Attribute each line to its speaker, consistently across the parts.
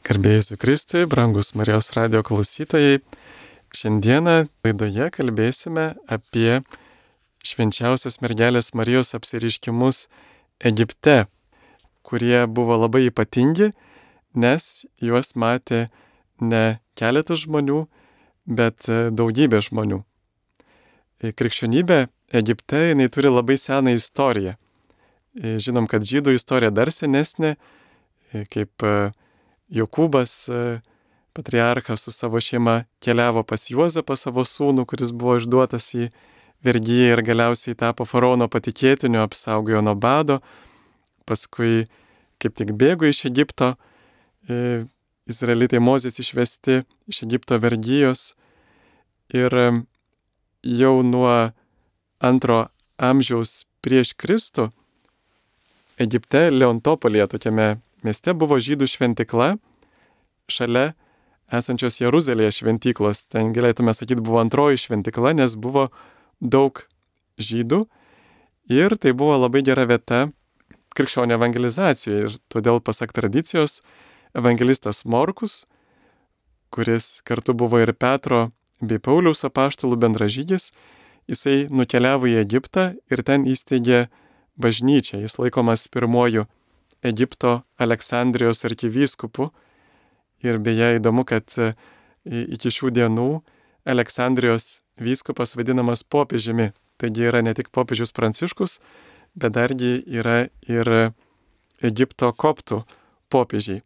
Speaker 1: Garbėjai Jėzui Kristui, brangus Marijos radijo klausytojai. Šiandieną laidoje kalbėsime apie švenčiausios mergelės Marijos apsireiškimus Egipte, kurie buvo labai ypatingi, nes juos matė ne keletas žmonių, bet daugybė žmonių. Krikščionybė Egipte jinai turi labai seną istoriją. Žinom, kad žydų istorija dar senesnė, kaip Jokūbas, patriarchas su savo šeima keliavo pas Juozapą savo sūnų, kuris buvo išduotas į vergiją ir galiausiai tapo faraono patikėtiniu, apsaugojo nuo bado. Paskui kaip tik bėgo iš Egipto, izraelitai Mozės išvesti iš Egipto vergijos ir jau nuo 2 amžiaus prieš Kristų Egipte, Leontopolyje, tokiame mieste buvo žydų šventikla, šalia esančios Jeruzalėje šventyklos. Ten galėtume sakyti, buvo antroji šventikla, nes buvo daug žydų ir tai buvo labai gera vieta krikščionių evangelizacijoje. Ir todėl, pasak tradicijos, evangelistas Morkus, kuris kartu buvo ir Petro bei Pauliaus apaštalų bendražygis, jisai nukeliavo į Egiptą ir ten įsteigė bažnyčią. Jis laikomas pirmuoju Egipto Aleksandrijos arkivyskupu. Ir beje įdomu, kad iki šių dienų Aleksandrijos vyskupas vadinamas popiežiumi. Taigi yra ne tik popiežius Pranciškus, bet dargi yra ir Egipto koptų popiežiai.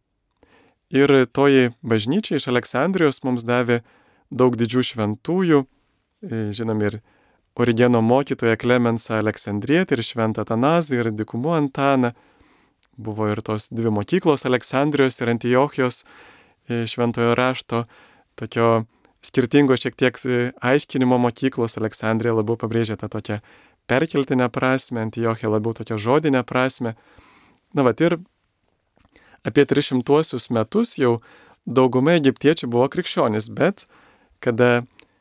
Speaker 1: Ir toji bažnyčia iš Aleksandrijos mums davė daug didžių šventųjų. Žinom ir Origeno mokytoją Klemensą Aleksandrietį ir Šventą Atanazą ir Dykumų Antaną. Buvo ir tos dvi mokyklos Aleksandrijos ir Antiochijos šventojo rašto, tokio skirtingo šiek tiek aiškinimo mokyklos. Aleksandrija labiau pabrėžė tą tokią perkeltinę prasme, Antiochija labiau tokią žodinę prasme. Ir apie 300 metus jau dauguma egiptiečių buvo krikščionys, bet kada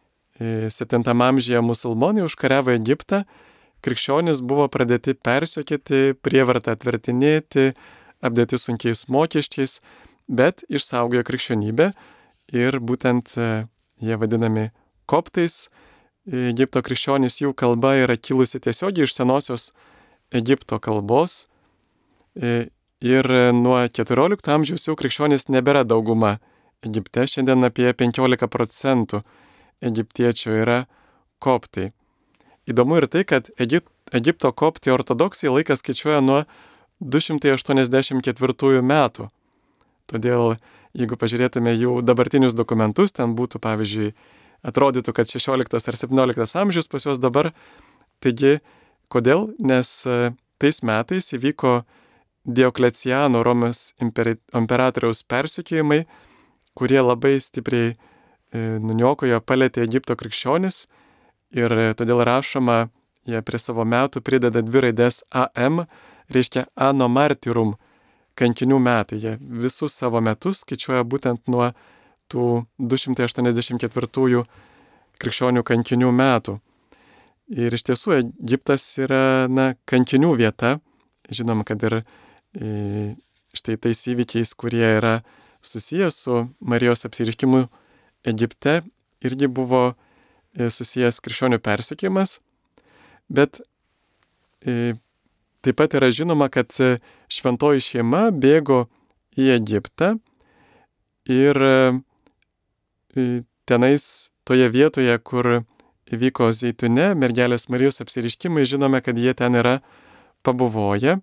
Speaker 1: 7 amžiuje musulmonai užkariavo Egiptą, krikščionys buvo pradėti persekioti, prievartą atvertinėti, apdėti sunkiais mokesčiais, bet išsaugojo krikščionybę ir būtent jie vadinami koptais. Egipto krikščionys, jų kalba yra kilusi tiesiogiai iš senosios Egipto kalbos ir nuo 14 amžiaus jau krikščionys nebėra dauguma Egipte. Šiandien apie 15% egiptiečių yra koptai. Įdomu ir tai, kad Egipto koptai ortodoksai laiką skaičiuoja nuo 284 metų. Todėl, jeigu pažiūrėtume jų dabartinius dokumentus, ten būtų, pavyzdžiui, atrodytų, kad 16 ar 17 amžius pas juos dabar. Taigi, kodėl? Nes tais metais įvyko Diokleciano Romos imperatoriaus persekiojimai, kurie labai stipriai nuniokojo, palėtė Egipto krikščionis ir todėl rašoma, jie prie savo metų prideda 2 raides AM, reiškia Anno Martyrum, kankinių metai. Jie visus savo metus skaičiuoja būtent nuo tų 284 krikščionių kankinių metų. Ir iš tiesų Egiptas yra, kankinių vieta. Žinom, kad ir štai tais įvykiais, kurie yra susijęs su Marijos apsireiškimu Egipte, irgi buvo susijęs krikščionių persekiojimas, bet taip pat yra žinoma, kad šventoji šeima bėgo į Egiptą ir tenais toje vietoje, kur įvyko Zeitune, mergelės Marijos apsireiškimai, žinome, kad jie ten yra pabuvoję.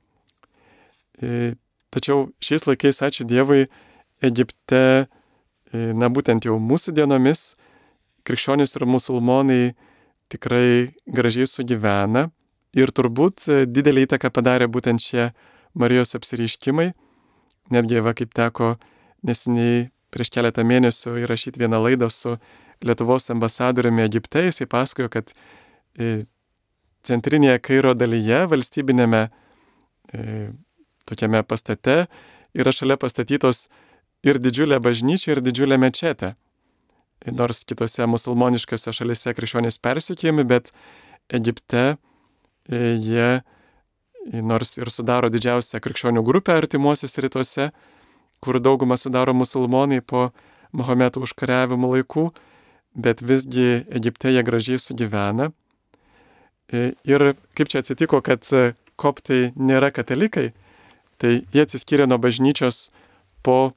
Speaker 1: Tačiau šiais laikais, ačiū Dievui, Egipte, būtent jau mūsų dienomis, krikščionys ir musulmonai tikrai gražiai sugyvena ir turbūt didelį įtaką padarė būtent šie Marijos apsireiškimai. Netgi, kaip teko neseniai prieš keletą mėnesių įrašyti vieną laidą su Lietuvos ambasadoriumi Egipte, jisai pasakojo, kad centrinėje Kairo dalyje, valstybinėme tokiame pastate, yra šalia pastatytos ir didžiulė bažnyčia, ir didžiulė mečetė. Nors kitose musulmoniškose šalise krikščionys persekiojami, bet Egipte jie nors ir sudaro didžiausią krikščionių grupę artimuosiuose rytuose, kur daugumą sudaro musulmonai po Mahometo užkariavimo laikų, bet visgi Egipte jie gražiai sugyvena. Ir kaip čia atsitiko, kad koptai nėra katalikai, tai jie atsiskyrė nuo bažnyčios po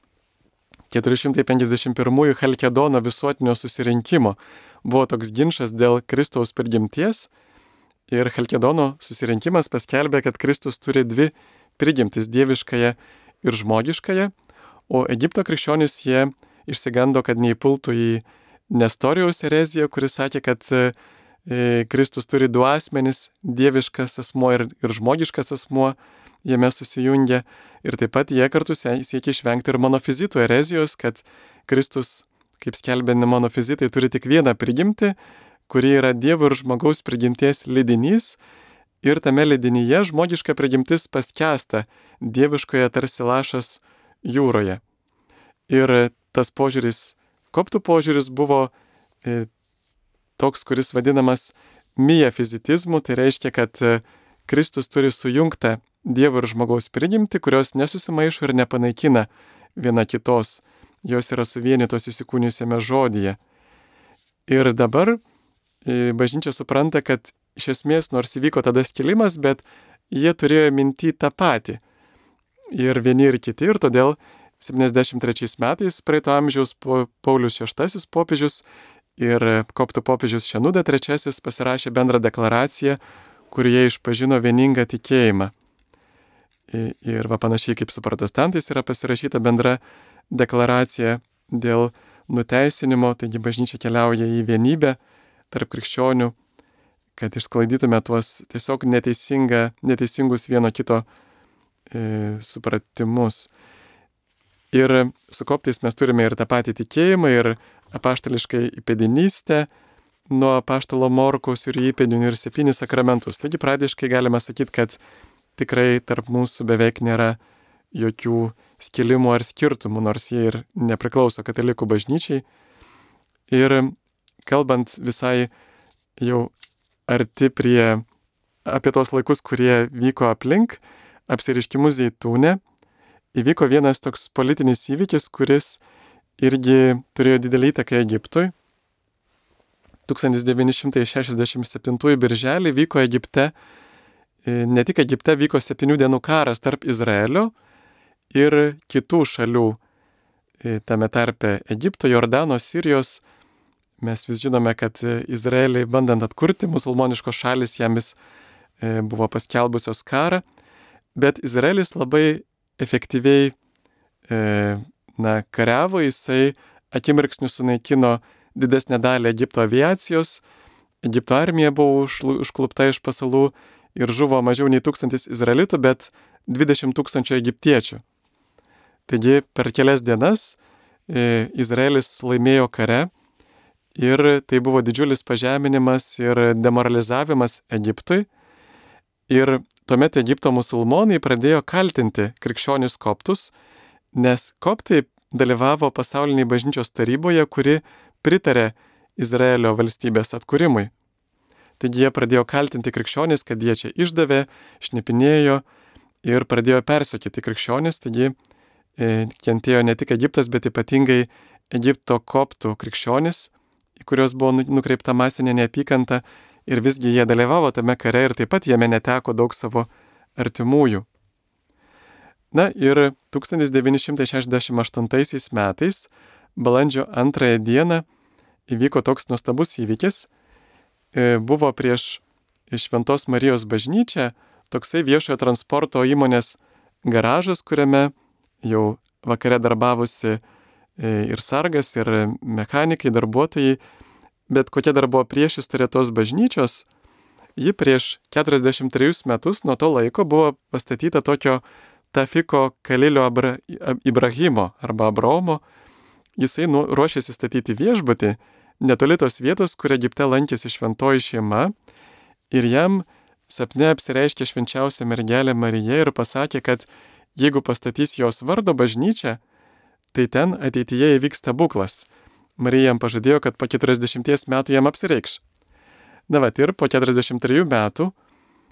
Speaker 1: 451 Chalkedono visuotinio susirinkimo. Buvo toks ginčas dėl Kristaus prigimties ir Chalkedono susirinkimas paskelbė, kad Kristus turi dvi prigimtis - dieviškąją ir žmogiškąją, o Egipto krikščionys jie išsigando, kad neįpultų į Nestorijaus ereziją, kuris sakė, kad Kristus turi du asmenis - dieviškas asmuo ir žmogiškas asmuo, jame susijungia. Ir taip pat jie kartu siekia išvengti ir monofizitų erezijos, kad Kristus, kaip skelbė monofizitai, turi tik vieną prigimtį, kuri yra Dievo ir žmogaus prigimties lydinys, ir tame lydinyje žmogiška prigimtis paskęsta dieviškoje tarsi lašas jūroje. Ir tas požiūris, koptų požiūris buvo toks, kuris vadinamas miafizitizmu, tai reiškia, kad Kristus turi sujungtą Dievo ir žmogaus prigimtį, kurios nesusimaišo ir nepanaikina viena kitos, jos yra suvienytos įsikūnijusiame žodyje. Ir dabar bažnyčia supranta, kad iš esmės nors įvyko tada skilimas, bet jie turėjo minty tą patį. Ir vieni ir kiti, ir todėl 73 metais praeito amžiaus Paulius VI popiežius ir koptų popiežius Šenuda III pasirašė bendrą deklaraciją, kurioje išpažino vieningą tikėjimą. Ir panašiai kaip su protestantais yra pasirašyta bendra deklaracija dėl nuteisinimo, taigi bažnyčia keliauja į vienybę tarp krikščionių, kad išsklaidytume tuos tiesiog neteisingus vieno kito supratimus. Ir su koptais mes turime ir tą patį tikėjimą, ir apaštališkai įpėdinystę nuo apaštalo Morkaus ir įpėdinių ir 7 sakramentus. Taigi pradiškai galima sakyti, kad tikrai tarp mūsų beveik nėra jokių skilimų ar skirtumų, nors jie ir nepriklauso katalikų bažnyčiai. Ir kalbant visai jau arti apie tos laikus, kurie vyko aplink apsireiškimus Zeitūne, įvyko vienas toks politinis įvykis, kuris irgi turėjo didelį įtaką Egiptui. 1967 birželį vyko Egipte, ne tik Egipte, vyko 7 dienų karas tarp Izraelio ir kitų šalių, tame tarpe Egipto, Jordano, Sirijos. Mes vis žinome, kad Izraelį bandant atkurti, musulmoniškos šalis jam vis buvo paskelbusios karą, bet Izraelis labai efektyviai kariavo, jisai akimirksniu sunaikino didesnę dalį Egipto aviacijos, Egipto armija buvo užklupta iš pasalų ir žuvo mažiau nei 1000 izraelitų, bet 20 000 egiptiečių. Taigi per kelias dienas Izraelis laimėjo kare ir tai buvo didžiulis pažeminimas ir demoralizavimas Egiptui. Ir tuomet Egipto musulmonai pradėjo kaltinti krikščionis koptus, nes koptai dalyvavo pasaulinėje bažnyčios taryboje, kuri pritarė Izraelio valstybės atkūrimui. Taigi jie pradėjo kaltinti krikščionis, kad jie čia išdavė, šnipinėjo ir pradėjo persekioti krikščionis, taigi kentėjo ne tik Egiptas, bet ypatingai Egipto koptų krikščionis, į kurios buvo nukreipta masinė neapykanta, ir visgi jie dalyvavo tame kare ir taip pat jame neteko daug savo artimųjų. Na ir 1968 metais, balandžio 2 dieną, įvyko toks nuostabus įvykis. Buvo prieš Šventos Marijos bažnyčią toksai viešojo transporto įmonės garažas, kuriame jau vakare darbavosi ir sargas, ir mechanikai, darbuotojai. Bet kokia dar buvo priešistorė tos bažnyčios, ji prieš 43 metus nuo to laiko buvo pastatyta tokio Tafiko Kalilio Ibrahimo arba Abraomo. Jisai ruošėsi statyti viešbutį netoli tos vietos, kur Egipte lankėsi šventoji šeima, ir jam sapne apsireiškė švenčiausia mergelė Marija ir pasakė, kad jeigu pastatys jos vardo bažnyčią, tai ten ateityje įvyks stebuklas. Marija jam pažadėjo, kad po 40 metų jam apsireikš. Ir po 43 metų,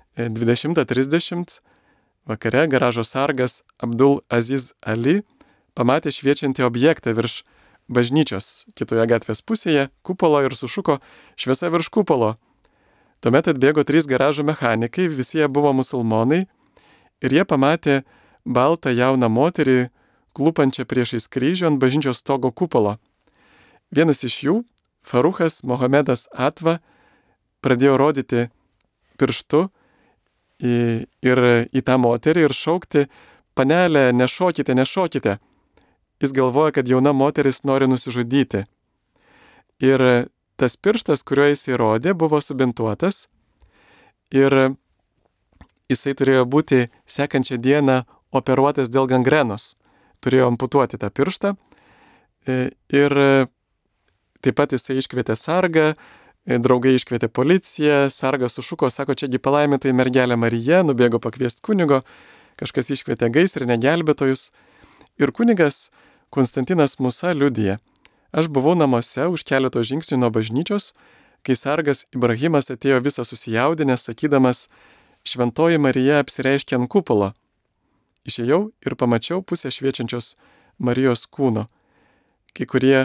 Speaker 1: 20:30 vakare garažo sargas Abdul Aziz Ali pamatė šviečiantį objektą virš bažnyčios kitoje gatvės pusėje, kupolo ir sušuko šviesa virš kupolo. Tuomet atbėgo 3 garažų mechanikai, visi jie buvo musulmonai ir jie pamatė baltą jauną moterį, klūpančią priešais kryžių ant bažnyčios stogo kupolo. Vienas iš jų, Faruchas Mohamedas Atva, pradėjo rodyti pirštu ir į tą moterį ir šaukti: panelė, nešokite, nešokite. Jis galvoja, kad jauna moteris nori nusižudyti. Ir tas pirštas, kuriuo jis įrodė, buvo subintuotas ir jisai turėjo būti sekančią dieną operuotas dėl gangrenos. Turėjo amputuoti tą pirštą ir taip pat jisai iškvietė sargą, draugai iškvietė policiją, sargas sušuko, sako, čiagi palaimintai mergelė Marija, nubėgo pakviesti kunigo, kažkas iškvietė gaisrinę gelbėtojus ir kunigas Konstantinas Musa liudija: aš buvau namuose už keleto žingsnių nuo bažnyčios, kai sargas Ibrahimas atėjo visą susijaudinęs, sakydamas: šventoji Marija apsireiškė ant kupolo. Išėjau ir pamačiau pusę šviečiančios Marijos kūno. Kai kurie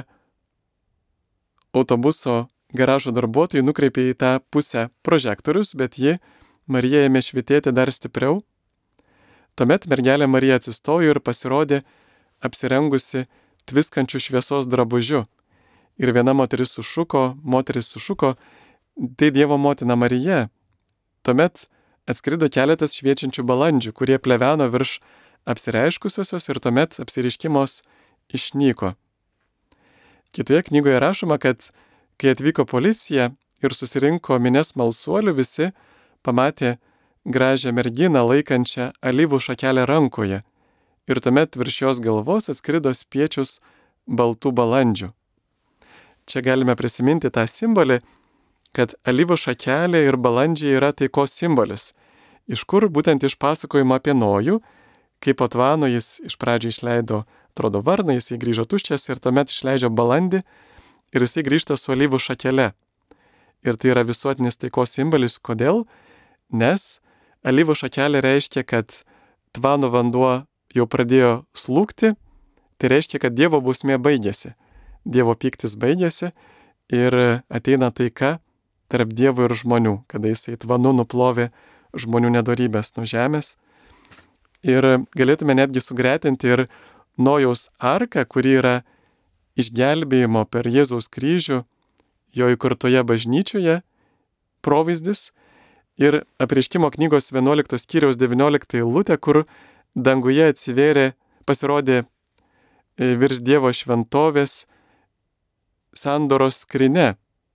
Speaker 1: autobuso garažo darbuotojai nukreipė į tą pusę prožektorius, bet Marija ėmė švytėti dar stipriau. Tuomet mergelė Marija atsistojo ir pasirodė apsirengusi tviskančių šviesos drabužiu. Ir viena moteris sušuko, tai Dievo motina Marija. Tuomet atskrido keletas šviečiančių balandžių, kurie pleveno virš apsireiškusiosios ir tuomet apsireiškimos išnyko. Kitoje knygoje rašoma, kad kai atvyko policija ir susirinko minias smalsuolių, visi pamatė gražią merginą laikančią alyvų šakelę rankoje. Ir tuomet virš jos galvos atskrido spiečius baltų balandžių. Čia galime prisiminti tą simbolį, kad alyvų šakelė ir balandžiai yra taikos simbolis. Iš kur? Būtent iš pasakojimo apie Nojų, kai po tvano jis iš pradžių išleido, atrodo, varną, jis grįžo tuščias ir tuomet išleidžia balandį ir jis grįžta su alyvų šakele. Ir tai yra visuotinis taikos simbolis. Kodėl? Nes alyvų šakelė reiškia, kad tvano vanduo jau pradėjo slūgti, tai reiškia, kad Dievo bausmė baigėsi. Dievo pyktis baigėsi ir ateina taika tarp Dievo ir žmonių, kada jisai tvanu nuplovė žmonių nedorybės nuo žemės. Ir galėtume netgi sugretinti ir Nojaus arką, kuri yra išgelbėjimo per Jėzaus kryžių jo įkurtoje bažnyčioje provaizdis, ir Apreiškimo knygos 11 skyriaus 19 eilutė, kur danguje pasirodė virš Dievo šventovės sandoros skrynia.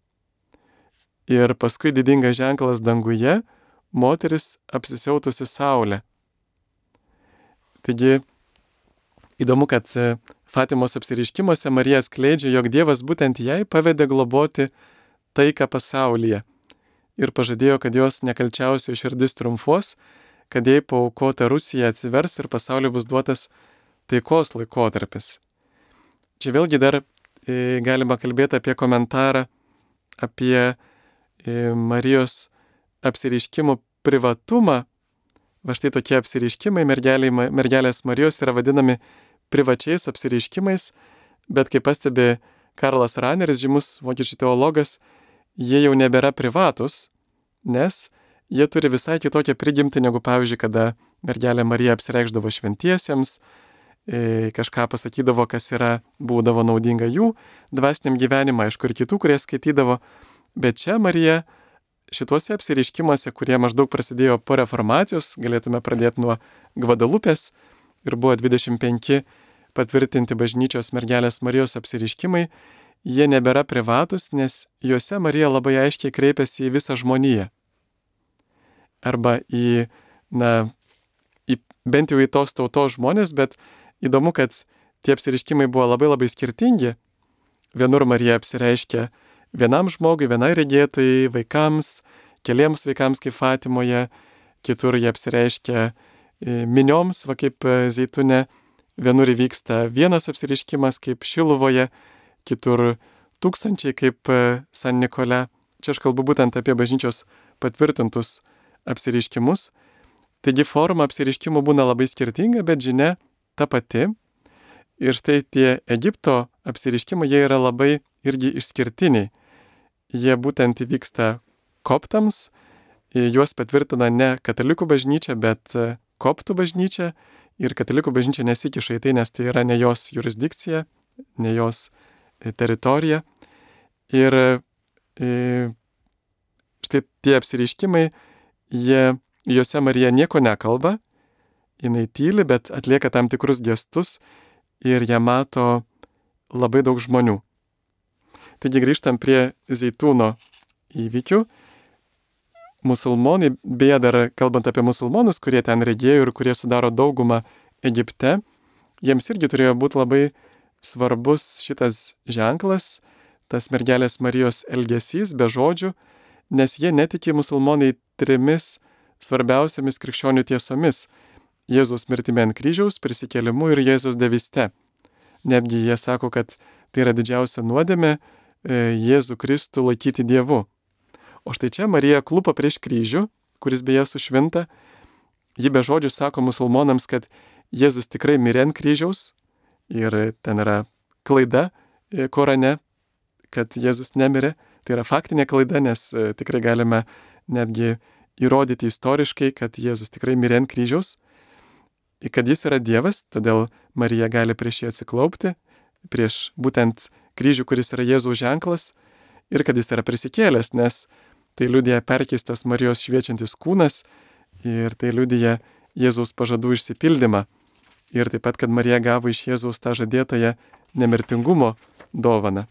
Speaker 1: Ir paskui didingas ženklas danguje, moteris apsisiautusi saulę. Taigi, įdomu, kad Fatimos apsireiškimuose Marija atskleidžia, jog Dievas būtent jai pavedė globoti taiką pasaulyje ir pažadėjo, kad jos nekalčiausio širdis triumfuos, kad jai paaukota Rusija atsivers ir pasauliui bus duotas taikos laikotarpis. Čia vėlgi dar galima kalbėti apie komentarą apie Marijos apsireiškimų privatumą. Va štai tokie apsireiškimai mergelės Marijos yra vadinami privačiais apsireiškimais, bet kaip pastebi Karlas Raneris, žymus vokiečių teologas, jie jau nebėra privatus, nes jie turi visai kitokią prigimtį negu, pavyzdžiui, kada mergelė Marija apsireikšdavo šventiesiems, kažką pasakydavo, kas būdavo naudinga jų dvasiniam gyvenimui, aišku, ir kitų, kurie skaitydavo. Bet čia Marija šituose apsireiškimuose, kurie maždaug prasidėjo po reformacijos, galėtume pradėti nuo Gvadalupės, ir buvo 25 patvirtinti bažnyčios mergelės Marijos apsireiškimai, jie nebėra privatus, nes juose Marija labai aiškiai kreipiasi į visą žmoniją. Arba bent jau į tos tautos žmonės, bet įdomu, kad tie apsireiškimai buvo labai skirtingi. Vienur Marija apsireiškia vienam žmogui, vienai regėtojai, vaikams, keliems vaikams kaip Fatimoje, kitur jie apsireiškia minioms, va kaip Zeitune, vienur įvyksta vienas apsireiškimas kaip Šiluvoje, kitur tūkstančiai kaip San Nikole. Čia aš kalbu būtent apie bažnyčios patvirtintus apsireiškimus. Taigi forma apsireiškimų būna labai skirtinga, bet žinia ta pati. Ir štai tie Egipto apsireiškimai, jie yra labai irgi išskirtiniai. Jie būtent įvyksta koptams, juos patvirtina ne katalikų bažnyčia, bet koptų bažnyčia. Ir katalikų bažnyčia nesikiša į tai, nes tai yra ne jos jurisdikcija, ne jos teritorija. Ir štai tie apsireiškimai, juose Marija nieko nekalba, jinai tyli, bet atlieka tam tikrus gestus ir ją mato labai daug žmonių. Taigi grįžtam prie Zeitūno įvykių. Musulmonai, beje dar kalbant apie musulmonus, kurie ten regėjo ir kurie sudaro daugumą Egipte, jiems irgi turėjo būti labai svarbus šitas ženklas, tas mergelės Marijos elgesys be žodžių, nes jie netiki musulmonai 3 svarbiausiamis krikščionių tiesomis: Jėzaus mirtimi ant kryžiaus, prisikėlimu ir Jėzaus dieviste. Netgi jie sako, kad tai yra didžiausia nuodėmė Jėzų Kristų laikyti Dievu. O štai čia Marija klupa prieš kryžių, kuris beje sušvinta. Ji be žodžių sako musulmonams, kad Jėzus tikrai mirė ant kryžiaus ir ten yra klaida Korane, kad Jėzus nemirė. Tai yra faktinė klaida, nes tikrai galime netgi įrodyti istoriškai, kad Jėzus tikrai mirė ant kryžiaus. Kad jis yra Dievas, todėl Marija gali prieš jį atsiklaupti, prieš būtent kryžių, kuris yra Jėzaus ženklas, ir kad jis yra prisikėlęs, nes tai liudija perkeistas Marijos šviečiantis kūnas ir tai liudija Jėzaus pažadų išsipildymą. Ir taip pat, kad Marija gavo iš Jėzaus tą žadėtąją nemirtingumo dovaną.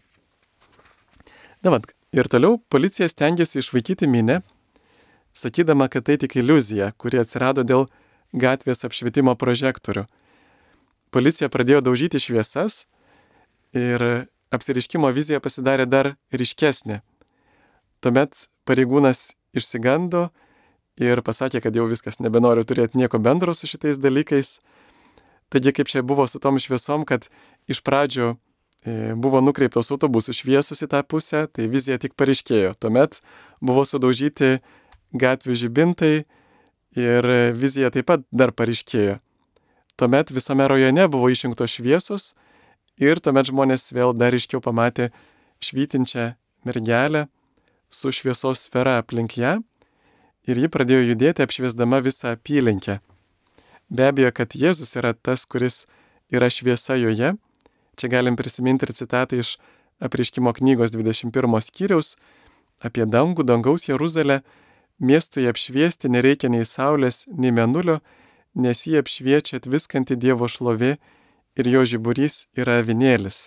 Speaker 1: Ir toliau policija stengiasi išvaikyti minią, sakydama, kad tai tik iliuzija, kuri atsirado dėl gatvės apšvietimo prožektorių. Policija pradėjo daužyti šviesas ir apsireiškimo vizija pasidarė dar ryškesnė. Tuomet pareigūnas išsigando ir pasakė, kad jau viskas, nebenoriu turėti nieko bendro su šitais dalykais. Taigi kaip čia buvo su tom šviesom, kad iš pradžių buvo nukreiptos autobusų šviesos į tą pusę, tai vizija tik paryškėjo. Tuomet buvo sudaužyti gatvių žibintai ir vizija taip pat dar paryškėjo. Tuomet visame rajone buvo išjungtos šviesos ir tuomet žmonės vėl dar ryškiau pamatė švytinčią mergelę su šviesos sfera aplink ją ir ji pradėjo judėti apšviesdama visą apylinkę. Be abejo, kad Jėzus yra tas, kuris yra šviesa joje. Čia galim prisiminti ir citatą iš Apreiškimo knygos 21 skyriaus apie dangų, dangaus Jeruzalę. Miestui apšviesti nereikia nei saulės, nei mėnulio, nes jį apšviečia atviskanti Dievo šlovė ir jo žiburys yra avinėlis.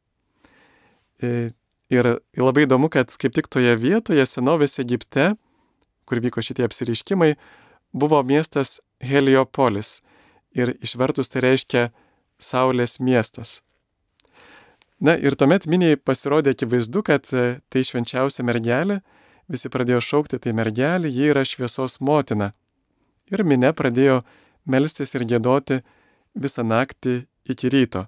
Speaker 1: Ir labai įdomu, kad kaip tik toje vietoje senovės Egipte, kur vyko šitie apsireiškimai, buvo miestas Heliopolis ir išvertus tai reiškia saulės miestas. Ir tuomet miniai pasirodė akivaizdu, kad tai švenčiausia mergelė, visi pradėjo šaukti, tai mergelė, ji yra šviesos motina. Ir minia pradėjo melstis ir giedoti visą naktį iki ryto.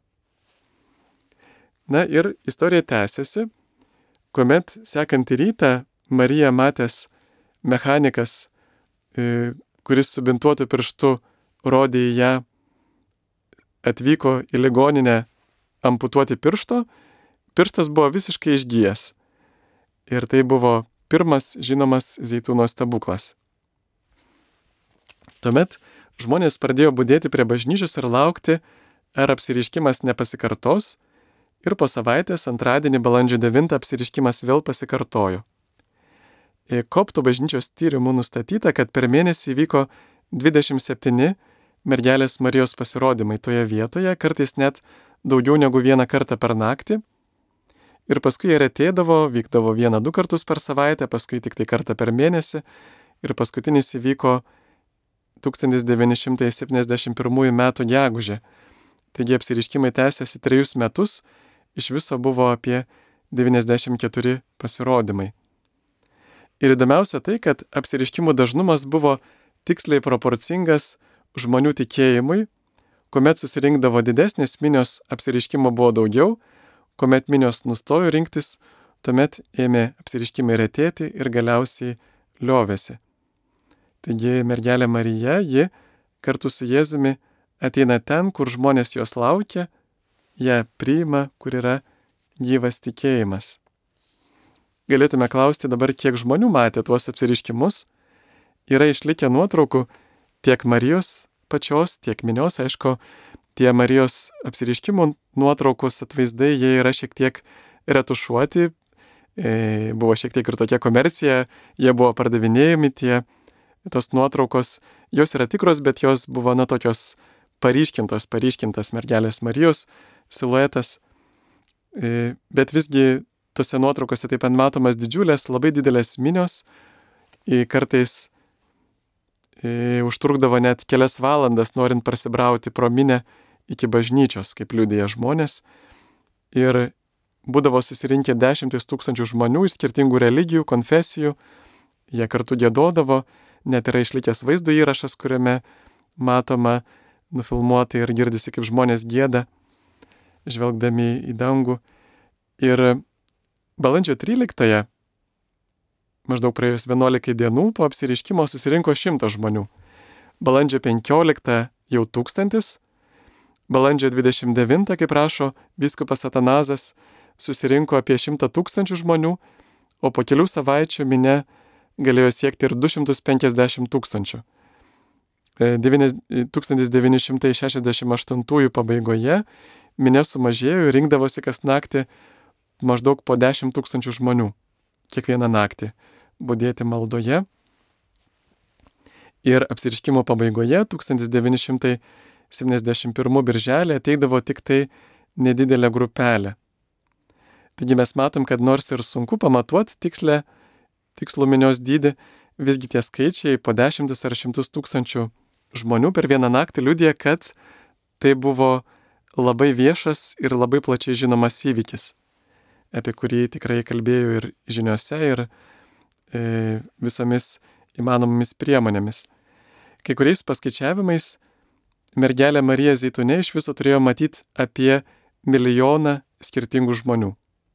Speaker 1: Ir istorija tęsiasi, kuomet sekantį rytą Marija matęs mechanikas, kuris subintuotu pirštu rodė į ją, atvyko į ligoninę amputuoti piršto, pirštas buvo visiškai išgijęs. Ir tai buvo pirmas žinomas Zeitūno stebuklas. Tuomet žmonės pradėjo budėti prie bažnyčios ir laukti, ar apsireiškimas nepasikartos, ir po savaitės antradienį balandžio 9 apsireiškimas vėl pasikartojo. Koptų bažnyčios tyrimų nustatyta, kad per mėnesį vyko 27 mergelės Marijos pasirodymai toje vietoje, kartais net daugiau negu vieną kartą per naktį. Ir paskui jie retėdavo, vykdavo 1-2 kartus per savaitę, paskui tik tai kartą per mėnesį. Ir paskutinis įvyko 1971 metų gegužę. Taigi apsireiškimai tęsiasi 3 metus, iš viso buvo apie 94 pasirodymai. Ir įdomiausia tai, kad apsireiškimų dažnumas buvo tiksliai proporcingas žmonių tikėjimui, kuomet susirinkdavo didesnės minios, apsireiškimo buvo daugiau, kuomet minios nustojo rinktis, tuomet ėmė apsireiškimai retėti ir galiausiai liovėsi. Taigi mergelė Marija, ji kartu su Jėzumi ateina ten, kur žmonės jos laukia, ją priima, kur yra gyvas tikėjimas. Galėtume klausti dabar, kiek žmonių matė tuos apsireiškimus. Yra išlikę nuotraukų tiek Marijos pačios, tiek minios, aišku, tie Marijos apsireiškimų nuotraukos atvaizdai, jie yra šiek tiek retušuoti, buvo šiek tiek ir tokia komercija, jie buvo pardavinėjami tos nuotraukos, jos yra tikros, bet jos buvo tokios paryškintas mergelės Marijos siluetas, bet visgi tose nuotraukose taip pat matomas didžiulės, labai didelės minios, kartais užtrukdavo net kelias valandas, norint prasibrauti pro minę iki bažnyčios, kaip liudija žmonės. Ir būdavo susirinkę 10 000 žmonių iš skirtingų religijų, konfesijų, jie kartu giedodavo, net yra išlikęs vaizdo įrašas, kuriame matoma nufilmuota ir girdisi, kaip žmonės gieda, žvelgdami į dangų. Ir balandžio 13-ąją, maždaug praėjus 11 dienų po apsireiškimo, susirinko 100 žmonių. Balandžio 15 jau 1000, balandžio 29, kaip rašo vyskupas Atanazas, susirinko apie 100 000 žmonių, o po kelių savaičių minia galėjo siekti ir 250 000. 1968 pabaigoje minia sumažėjo ir rinkdavosi kas naktį maždaug po 10 000 žmonių kiekvieną naktį budėti maldoje. Ir apsireiškimo pabaigoje 1971 birželį ateidavo tik tai nedidelė grupelė. Taigi mes matom, kad nors ir sunku pamatuoti tikslų minios dydį, visgi tie skaičiai po 10 ar 100 000 žmonių per vieną naktį liudija, kad tai buvo labai viešas ir labai plačiai žinomas įvykis, apie kurį tikrai kalbėjau ir žiniose, ir visomis įmanomomis priemonėmis. Kai kuriais paskaičiavimais mergelė Marija Zeitune iš viso turėjo matyti apie 1 milijoną skirtingų žmonių.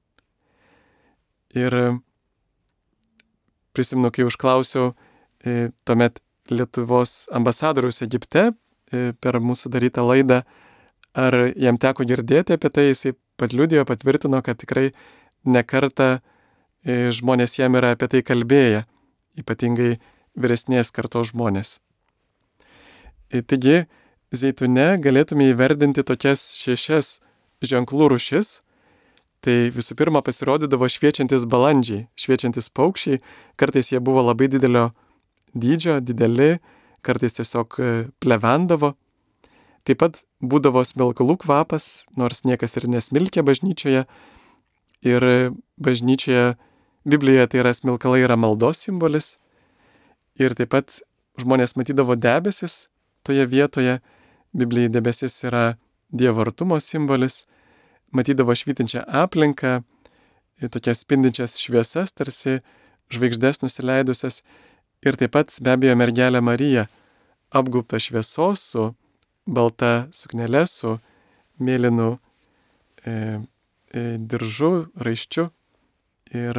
Speaker 1: Ir prisimenu, kai užklausiau tuomet Lietuvos ambasadoriaus Egipte per mūsų darytą laidą, ar jam teko girdėti apie tai, jisai patliudijo, patvirtino, kad tikrai ne kartą žmonės jam yra apie tai kalbėję, ypatingai vyresnės kartos žmonės. Taigi, Zeitune galėtume įvardinti tokias 6 ženklų rūšis. Tai visų pirma pasirodydavo šviečiantis balandžiai, šviečiantis paukščiai, kartais jie buvo labai didelio dydžio, dideli, kartais tiesiog plevendavo. Taip pat būdavo smilkalų kvapas, nors niekas ir nesmilkė bažnyčioje. Ir bažnyčioje, Biblijoje tai yra smilkalai yra maldos simbolis. Ir taip pat žmonės matydavo debesis toje vietoje. Biblijai debesis yra Dievo artumo simbolis. Matydavo švytinčią aplinką, tokias spindinčias šviesas, tarsi žvaigždės nusileidusias. Ir taip pat be abejo mergelė Marija, apgaubta šviesos su balta suknele, su mėlynu diržu, raiščiu ir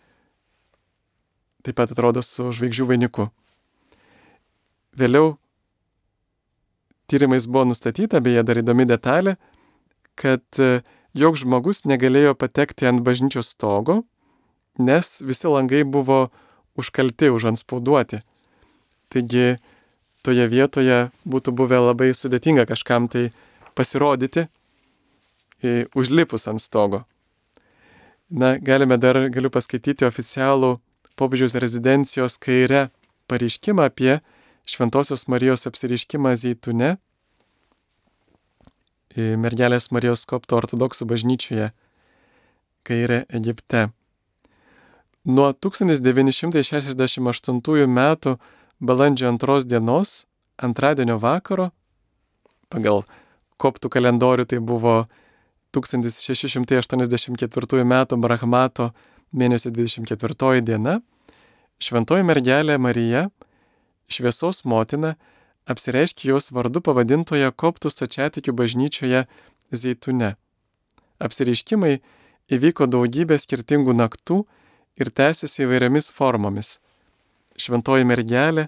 Speaker 1: taip pat atrodo su žvaigždžių vainiku. Vėliau tyrimais buvo nustatyta, beje dar įdomi detalė, kad joks žmogus negalėjo patekti ant bažnyčios stogo, nes visi langai buvo užkalti, užantspauduoti. Taigi toje vietoje būtų buvę labai sudėtinga kažkam tai pasirodyti, užlipus ant stogo. Galiu paskaityti oficialų popiežiaus rezidencijos kaire pareiškimą apie Šventosios Marijos apsireiškimą Zeitune, mergelės Marijos koptų ortodoksų bažnyčioje Kaire, Egipte. Nuo 1968 metų balandžio 2 dienos, antradienio vakaro, pagal koptų kalendorių tai buvo 1684 metų Brahmato mėnesio 24 diena, šventoji mergelė Marija, šviesos motina, apsireiškė jos vardu pavadintoje koptų stačiatikių bažnyčioje Zeitune. Apsireiškimai įvyko daugybė skirtingų naktų ir tęsiasi įvairiomis formomis. Šventoji mergelė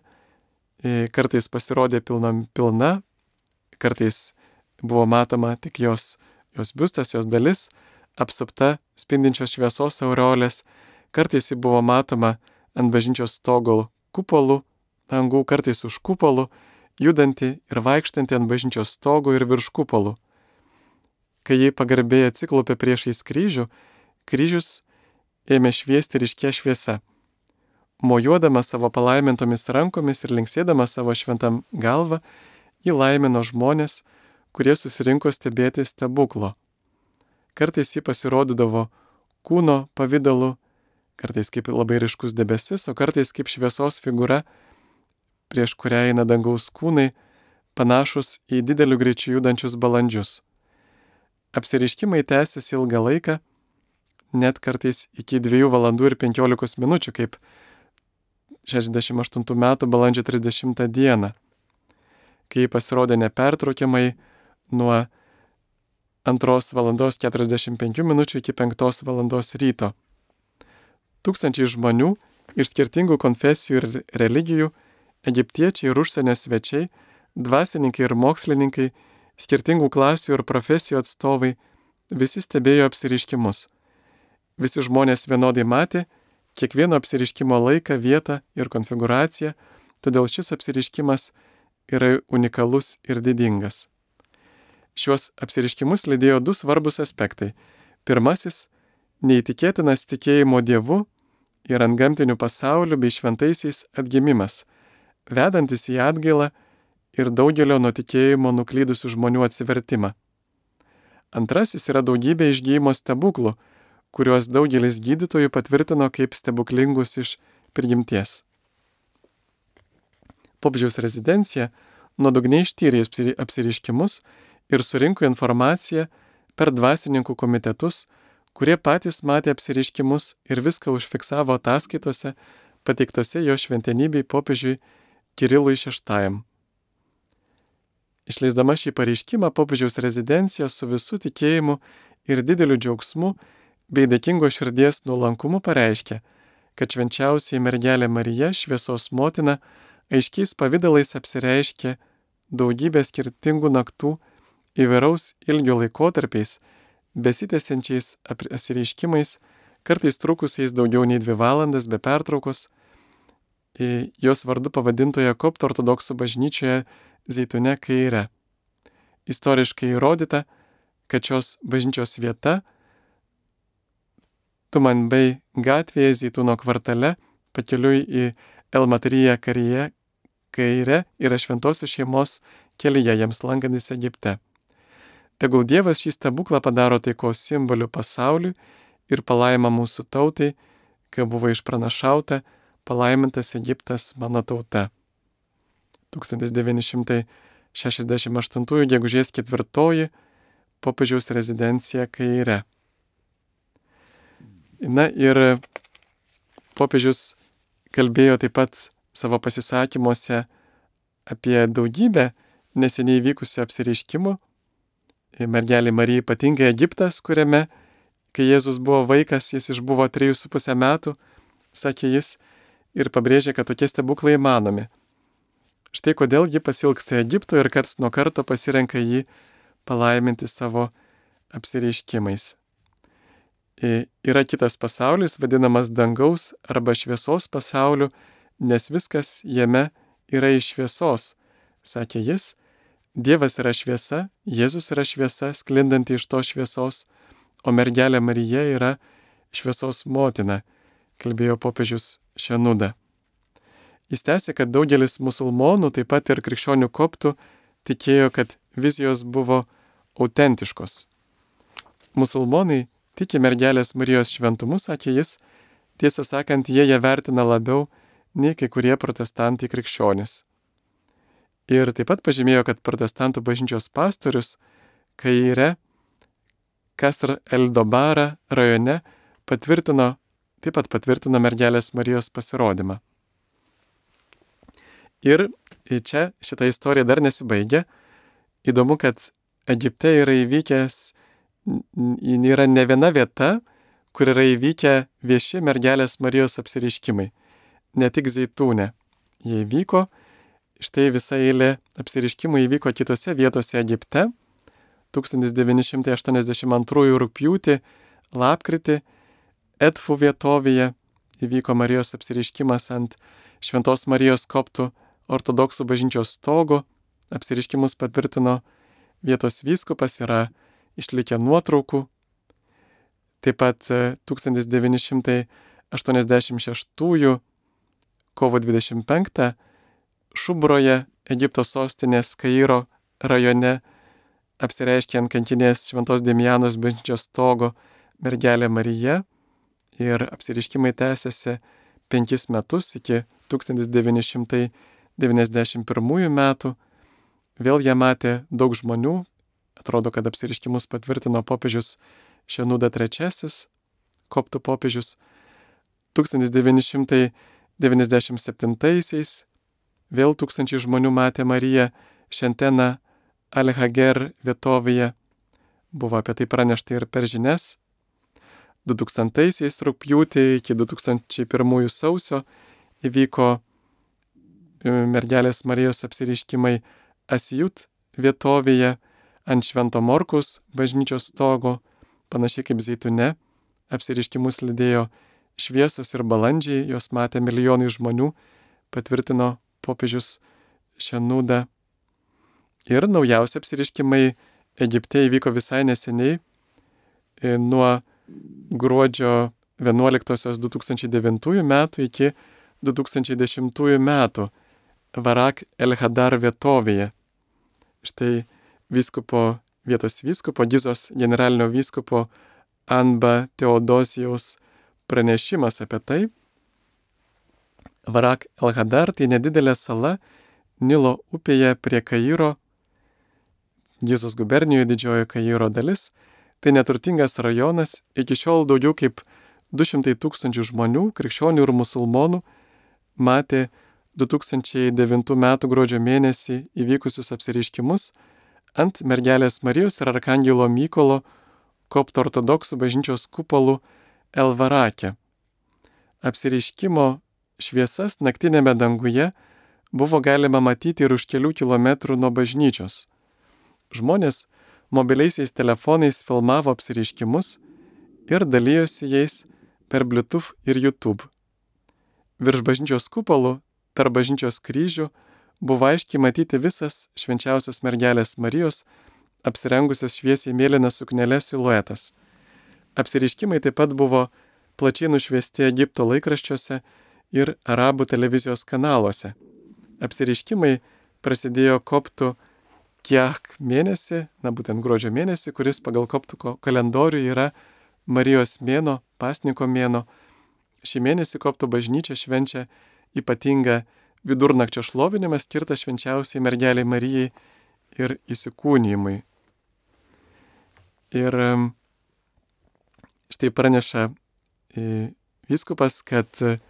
Speaker 1: kartais pasirodė pilna, kartais buvo matoma tik jos Jos biustas, jos dalis apsupta spindinčios šviesos aureolės, kartais ji buvo matoma ant bažnyčios stogo kupolų, angų, kartais už kupolų, judanti ir vaikštanti ant bažnyčios stogo ir virš kupolų. Kai ji pagarbiai atsiklaupė priešais kryžių, kryžius ėmė šviesti ryškia šviesa. Mojuodama savo palaimintomis rankomis ir linksėdama savo šventam galvą, ji laimino žmonės, kurie susirinko stebėti stebuklo. Kartais ji pasirodydavo kūno pavidalu, kartais kaip labai ryškus debesis, o kartais kaip šviesos figūra, prieš kurią eina dangaus kūnai, panašus į dideliu greičiu judančius balandžius. Apsireiškimai tęsiasi ilgą laiką, net kartais iki 2 valandų ir 15 minučių, kaip 68 metų balandžio 30 dieną, kai pasirodė nepertraukiamai nuo 2 valandos 45 minučių iki 5 valandos ryto. Tūkstančiai žmonių iš skirtingų konfesijų ir religijų, egiptiečiai ir užsienio svečiai, dvasininkai ir mokslininkai, skirtingų klasių ir profesijų atstovai, visi stebėjo apsireiškimus. Visi žmonės vienodai matė kiekvieno apsireiškimo laiką, vietą ir konfigūraciją, todėl šis apsireiškimas yra unikalus ir didingas. Šiuos apsireiškimus lydėjo 2 svarbus aspektai. Pirmasis – neįtikėtinas tikėjimo Dievu ir antgamtiniu pasauliu bei šventaisiais atgimimas, vedantis į atgailą ir daugelio nuo tikėjimo nuklydusių žmonių atsivertimą. Antrasis yra daugybė išgyjimo stebuklų, kuriuos daugelis gydytojų patvirtino kaip stebuklingus iš prigimties. Popiežiaus rezidencija nuodugniai ištyrė apsireiškimus ir surinko informaciją per dvasininkų komitetus, kurie patys matė apsireiškimus ir viską užfiksavo ataskaitose pateiktose jo šventenybei popiežiui Kirilui VI. Išleisdama šį pareiškimą, popiežiaus rezidencija su visų tikėjimu ir dideliu džiaugsmu bei dėkingo širdies nuolankumu pareiškė, kad švenčiausiai mergelė Marija, šviesos motina, aiškiais pavydalais apsireiškė daugybę skirtingų naktų įvairaus ilgio laikotarpiais, besitęsiančiais apsireiškimais, kartais trukusiais daugiau nei 2 valandas be pertraukos, jos vardu pavadintoje koptų ortodoksų bažnyčioje Zeitune Kaire. Istoriškai įrodyta, kad šios bažnyčios vieta Tumanbei gatvėje Zeituno kvartale pakeliui į El Matriją Kaire yra šventosios šeimos kelyje jiems lankantis Egipte. Tegul Dievas šį stebuklą padaro taikos simboliu pasauliui ir palaima mūsų tautai, kai buvo išpranašauta, palaimintas Egiptas mano tauta. 1968 gegužės 4 popiežiaus rezidencija Kaire. Na ir popiežius kalbėjo taip pat savo pasisakymuose apie daugybę neseniai vykusių apsireiškimų. Mergelė Marija ypatingai Egiptas, kuriame, kai Jėzus buvo vaikas, jis išbuvo 3,5 metų, sakė jis, ir pabrėžė, kad tokie stebuklai įmanomi. Štai kodėl ji pasilgsta Egipto ir karts nuo karto pasirenka jį palaiminti savo apsireiškimais. Yra kitas pasaulis, vadinamas dangaus arba šviesos pasauliu, nes viskas jame yra iš šviesos, sakė jis. Dievas yra šviesa, Jėzus yra šviesa, sklindanti iš to šviesos, o mergelė Marija yra šviesos motina, kalbėjo popiežius Šenuda. Jis tęsė, kad daugelis musulmonų, taip pat ir krikščionių koptų, tikėjo, kad vizijos buvo autentiškos. Musulmonai tiki mergelės Marijos šventumu, sakė jis, tiesą sakant, jie ją vertina labiau nei kai kurie protestantai krikščionys. Ir taip pat pažymėjo, kad protestantų bažnyčios pastorius Kaire, Kasr el-Dobara rajone taip pat patvirtino mergelės Marijos pasirodymą. Ir čia šita istorija dar nesibaigia. Įdomu, kad Egipte yra ne viena vieta, kur yra įvykę vieši mergelės Marijos apsireiškimai. Ne tik Zeitūne. Jie įvyko, štai visa eilė apsireiškimų įvyko kitose vietose Egipte, 1982 rugpjūtį, lapkritį Edfu vietovėje įvyko Marijos apsireiškimas ant Šventos Marijos koptų ortodoksų bažnyčios stogo. Apsireiškimus patvirtino vietos vyskupas, yra išlikę nuotraukų. Taip pat 1986 kovo 25 Šubroje, Egipto sostinės Kairo rajone, apsireiškė ant kankinės Šventos Demianos bažnyčios stogo mergelė Marija ir apsireiškimai tęsiasi 5 metus iki 1991 metų. Vėl ją matė daug žmonių. Atrodo, kad apsireiškimus patvirtino popiežius Šenūda III, koptų popiežius. 1997 vėl tūkstančiai žmonių matė Mariją Šentena Al-Hager vietovėje. Buvo apie tai pranešta ir per žinias. 2000 rugpjūtį iki 2001 sausio įvyko mergelės Marijos apsireiškimai Asijut vietovėje ant Švento Morkaus bažnyčios stogo, panašiai kaip Zeitune. Apsireiškimus lydėjo šviesos ir balandžiai, jos matė milijonai žmonių, patvirtino popiežius Šenūda. Ir naujausi apsireiškimai Egipte įvyko visai neseniai, nuo gruodžio 11 2009 metų iki 2010 metų Varak El-Hadar vietovėje. Štai vietos vyskupo, Gizos generalinio vyskupo Anba Teodosijaus pranešimas apie tai. Varak El-Hadar tai nedidelė sala Nilo upėje prie Kairo, Gizos gubernijoje didžioji Kairo dalis. Tai neturtingas rajonas, iki šiol daugiau kaip 200 tūkstančių žmonių, krikščionių ir musulmonų, matė 2009 m. gruodžio mėnesį įvykusius apsireiškimus ant mergelės Marijos ir arkangelo Mykolo koptų ortodoksų bažnyčios kupolų El-Varake. Apsireiškimo šviesas naktinėme danguje buvo galima matyti ir už kelių kilometrų nuo bažnyčios. Žmonės mobiliaisiais telefonais filmavo apsireiškimus ir dalijosi jais per Bluetooth ir YouTube. Virš bažnyčios kupolų, tarp bažnyčios kryžių, buvo aiškiai matyti visas švenčiausios mergelės Marijos apsirengusios šviesiai mėlyna suknele siluetas. Apsireiškimai taip pat buvo plačiai nušviesti Egipto laikraščiuose ir arabų televizijos kanaluose. Apsireiškimai prasidėjo koptų Kiach mėnesį, būtent gruodžio mėnesį, kuris pagal koptų kalendorių yra Marijos mėno, pasniko mėno. Šį mėnesį koptų bažnyčia švenčia ypatingą vidurnakčio šlovinimą skirtą švenčiausiai mergeliai Marijai ir įsikūnijimui. Ir štai praneša vyskupas, kad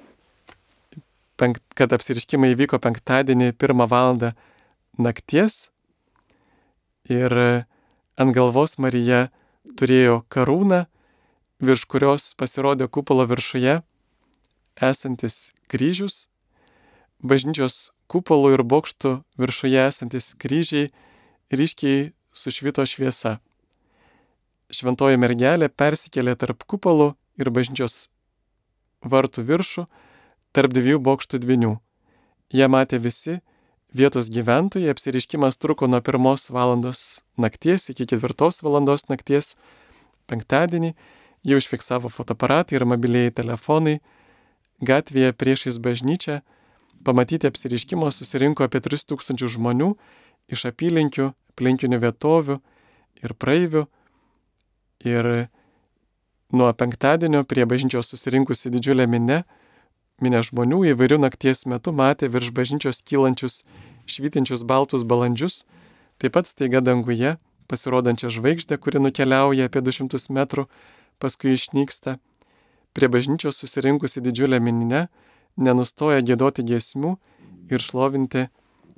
Speaker 1: apsireiškimai įvyko penktadienį 1 valandą nakties ir ant galvos Marija turėjo karūną, virš kurios pasirodė kupolo viršuje esantis kryžius. Bažnyčios kupolų ir bokštų viršuje esantis kryžiai ryškiai sušvito šviesa. Šventoji mergelė persikėlė tarp kupolų ir bažnyčios vartų viršų, tarp 2 bokštų dvynių. Ją matė visi vietos gyventojai. Apsireiškimas truko nuo 1 valandos nakties iki 4 valandos nakties penktadienį. Jį užfiksavo fotoaparatai ir mobilieji telefonai. Gatvėje priešais bažnyčią pamatyti apsireiškimo susirinko apie 3000 žmonių iš apylinkių, aplinkinių vietovių ir praeivių. Ir nuo penktadienio prie bažnyčios susirinkusi didžiulė minė žmonių įvairių nakties metu matė virš bažnyčios kylančius švytinčius baltus balandžius, taip pat staiga danguje pasirodančią žvaigždę, kuri nukeliauja apie 200 metrų, paskui išnyksta. Prie bažnyčios susirinkusi didžiulė minė nenustoja giedoti giesmių ir šlovinti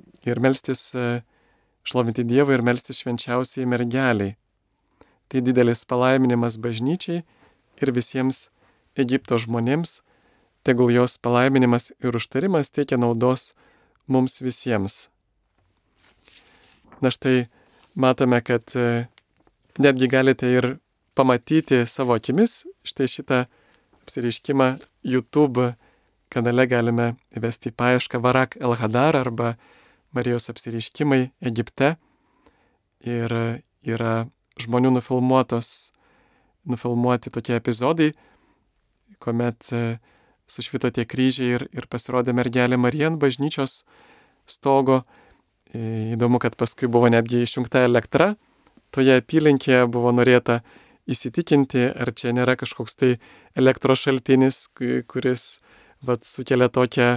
Speaker 1: Dievą ir melstis švenčiausiai mergeliai. Tai didelis palaiminimas bažnyčiai ir visiems Egipto žmonėms. Tegul jos palaiminimas ir užtarimas teikia naudos mums visiems. Na štai matome, kad netgi galite ir pamatyti savo akimis štai šitą apsireiškimą YouTube kanale galime įvesti į paiešką Varak El-Hadar arba Marijos apsireiškimai Egipte. Ir yra žmonių nufilmuoti tokie epizodai, kuomet sušvito tie kryžiai ir pasirodė mergelė Marija ant bažnyčios stogo. Įdomu, kad paskui buvo netgi išjungta elektra. Toje apylinkėje buvo norėta įsitikinti, ar čia nėra kažkoks tai elektros šaltinis, kuris sukelia tokią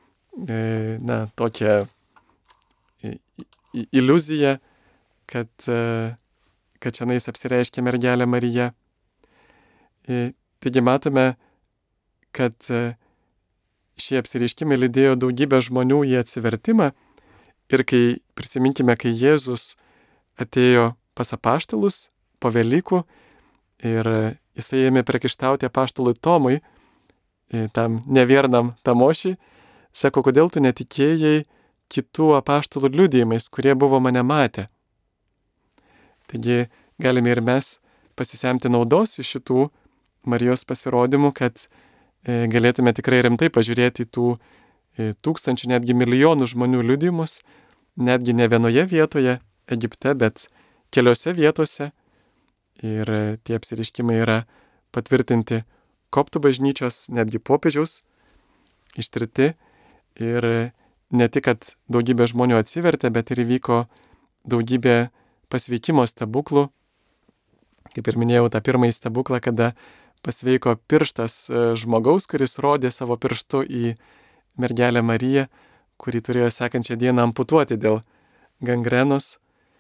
Speaker 1: iliuziją, kad čionais apsireiškia mergelė Marija. Taigi matome, kad šie apsireiškimai lydėjo daugybę žmonių į atsivertimą ir prisiminkime, kai Jėzus atėjo pas apaštalus po Velykų ir jisai ėmė priekaištauti apaštalui Tomui, tam neviernam tamošiui, sako, kodėl tu netikėjai kitų apaštalų liudijimais, kurie buvo mane matę. Taigi galime ir mes pasisemti naudos iš šitų Marijos pasirodymų, kad galėtume tikrai rimtai pažiūrėti tų tūkstančių, netgi milijonų žmonių liudijimus, netgi ne vienoje vietoje Egipte, bet keliose vietose. Ir tie apsireiškimai yra patvirtinti koptų bažnyčios, netgi popiežiaus ištirti. Ir ne tik, kad daugybė žmonių atsivertė, bet ir įvyko daugybė pasveikimo stebuklų. Kaip ir minėjau, tą pirmąjį stebuklą, kada pasveiko pirštas žmogaus, kuris rodė savo pirštu į mergelę Mariją, kurį turėjo sekančią dieną amputuoti dėl gangrenos.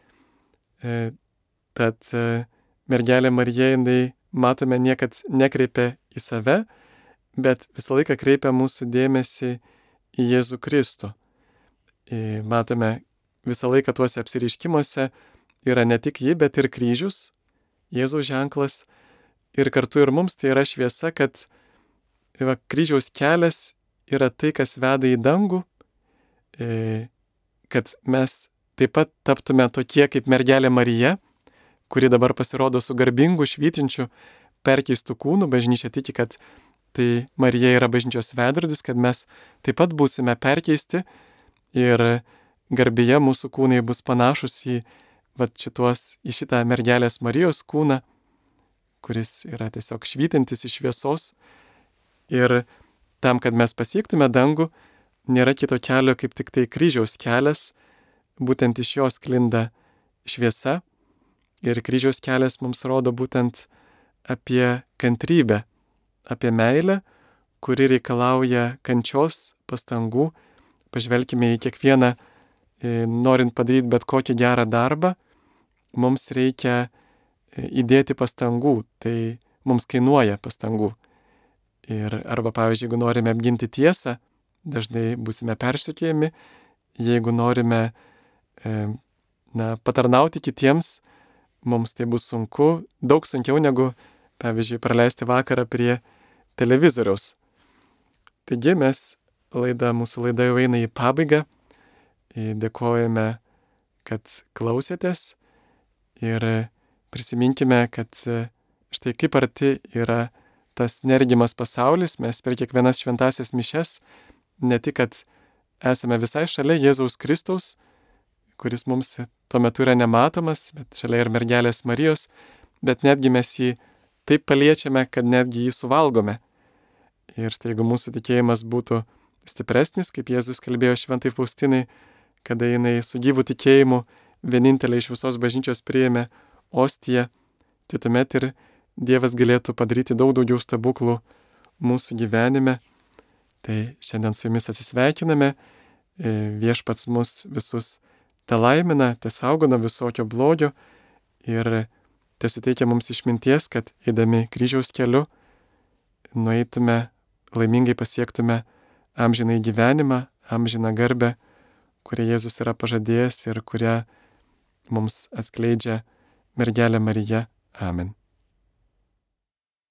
Speaker 1: Tad mergelė Marija, jinai, matome, niekad nekreipia į save, bet visą laiką kreipia mūsų dėmesį į Jėzų Kristų. Matome visą laiką tuose apsireiškimuose yra ne tik ji, bet ir kryžius, Jėzaus ženklas. Ir kartu ir mums tai yra šviesa, kad kryžiaus kelias yra tai, kas veda į dangų, kad mes taip pat taptume tokie kaip mergelė Marija, kuri dabar pasirodo su garbingu, švytinčiu, perkeistu kūnu. Bažnyčia tiki, kad tai Marija yra bažnyčios veidrodis, kad mes taip pat būsime perkeisti ir garbėje mūsų kūnai bus panašus į šitą mergelės Marijos kūną, kuris yra tiesiog švytintis iš šviesos. Ir tam, kad mes pasiektume dangų, nėra kito kelio kaip tik tai kryžiaus kelias, būtent iš jo sklinda šviesa. Ir kryžiaus kelias mums rodo būtent apie kantrybę, apie meilę, kuri reikalauja kančios, pastangų. Pažvelkime į kiekvieną, norint padaryti bet kokį gerą darbą, mums reikia įdėti pastangų, tai mums kainuoja pastangų. Ir arba, pavyzdžiui, jeigu norime apginti tiesą, dažnai būsime persekiojami. Jeigu norime patarnauti kitiems, mums tai bus sunku, daug sunkiau negu, pavyzdžiui, praleisti vakarą prie televizoriaus. Taigi mūsų laida jau eina į pabaigą. Dėkojame, kad klausėtės ir prisiminkime, kad štai kaip arti yra tas neregimas pasaulis. Mes per kiekvienas šventasias mišias ne tik, kad esame visai šalia Jėzaus Kristaus, kuris mums tuo metu yra nematomas, bet šalia ir mergelės Marijos, bet netgi mes jį taip paliečiame, kad netgi jį suvalgome. Ir štai jeigu mūsų tikėjimas būtų stipresnis, kaip Jėzus kalbėjo šventai Faustinai, kada jinai su gyvu tikėjimu vienintelė iš visos bažnyčios priėmė ostiją, tai tuomet ir Dievas galėtų padaryti daug daugiau stebuklų mūsų gyvenime. Tai šiandien su jumis atsisveikiname, Viešpats mus visus telaimina, tesaugona visokio blogio ir tesuteikia mums išminties, kad eidami kryžiaus keliu nueitume, laimingai pasiektume amžinai gyvenimą, amžiną garbę, kurią Jėzus yra pažadėjęs ir kurią mums atskleidžia mergelė Marija. Amen.